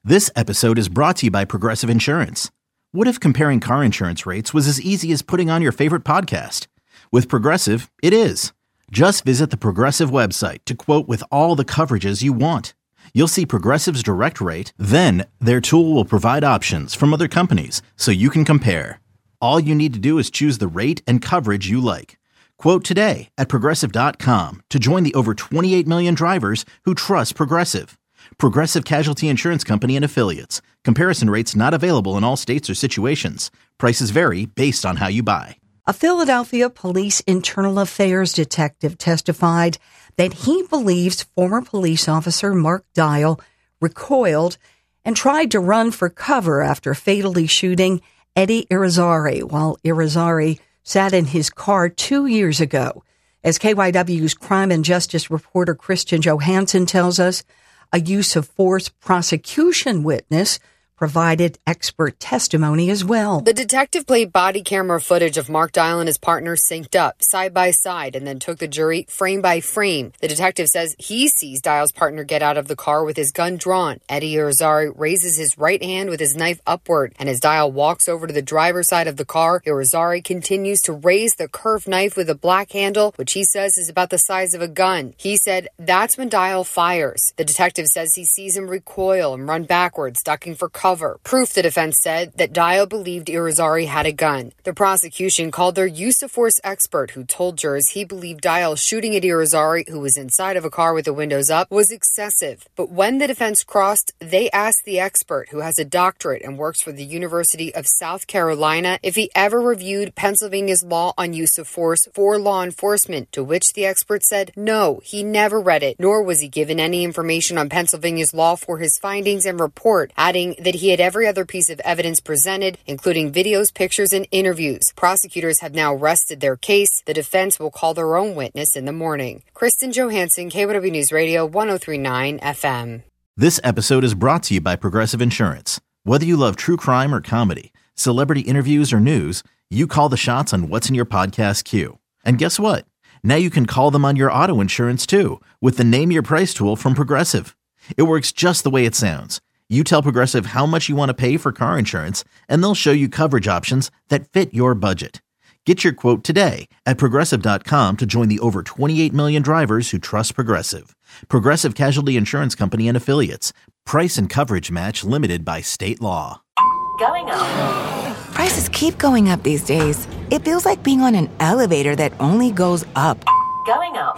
This episode is brought to you by Progressive Insurance. What if comparing car insurance rates was as easy as putting on your favorite podcast? With Progressive, it is. Just visit the Progressive website to quote with all the coverages you want. You'll see Progressive's direct rate, then their tool will provide options from other companies so you can compare. All you need to do is choose the rate and coverage you like. Quote today at Progressive.com to join the over 28 million drivers who trust Progressive. Progressive Casualty Insurance Company and Affiliates. Comparison rates not available in all states or situations. Prices vary based on how you buy. A Philadelphia police internal affairs detective testified that he believes former police officer Mark Dial recoiled and tried to run for cover after fatally shooting Eddie Irizarry while Irizarry sat in his car 2 years ago. As KYW's crime and justice reporter Christian Johansson tells us, a use of force prosecution witness provided expert testimony as well. The detective played body camera footage of Mark Dial and his partner synced up, side by side, and then took the jury frame by frame. The detective says he sees Dial's partner get out of the car with his gun drawn. Eddie Irizarry raises his right hand with his knife upward, and as Dial walks over to the driver's side of the car, Irizarry continues to raise the curved knife with a black handle, which he says is about the size of a gun. He said that's when Dial fires. The detective says he sees him recoil and run backwards, ducking for cover. Proof, the defense said, that Dial believed Irizarry had a gun. The prosecution called their use of force expert, who told jurors he believed Dial shooting at Irizarry, who was inside of a car with the windows up, was excessive. But when the defense crossed, they asked the expert, who has a doctorate and works for the University of South Carolina, if he ever reviewed Pennsylvania's law on use of force for law enforcement, to which the expert said no, he never read it, nor was he given any information on Pennsylvania's law for his findings and report, adding that he had every other piece of evidence presented, including videos, pictures, and interviews. Prosecutors have now rested their case. The defense will call their own witness in the morning. Kristen Johansson, KYW News Radio, 103.9 FM. This episode is brought to you by Progressive Insurance. Whether you love true crime or comedy, celebrity interviews or news, you call the shots on what's in your podcast queue. And guess what? Now you can call them on your auto insurance too with the Name Your Price tool from Progressive. It works just the way it sounds. You tell Progressive how much you want to pay for car insurance, and they'll show you coverage options that fit your budget. Get your quote today at Progressive.com to join the over 28 million drivers who trust Progressive. Progressive Casualty Insurance Company and Affiliates. Price and coverage match limited by state law. Going up. Prices keep going up these days. It feels like being on an elevator that only goes up. Going up.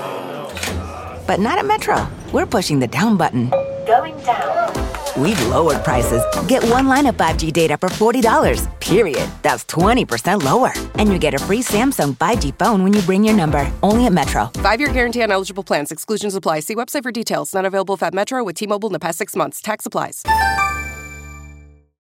But not at Metro. We're pushing the down button. Going down. We've lowered prices. Get one line of 5G data for $40, period. That's 20% lower. And you get a free Samsung 5G phone when you bring your number. Only at Metro. 5-year guarantee on eligible plans. Exclusions apply. See website for details. Not available at Metro with T-Mobile in the past 6 months. Tax applies.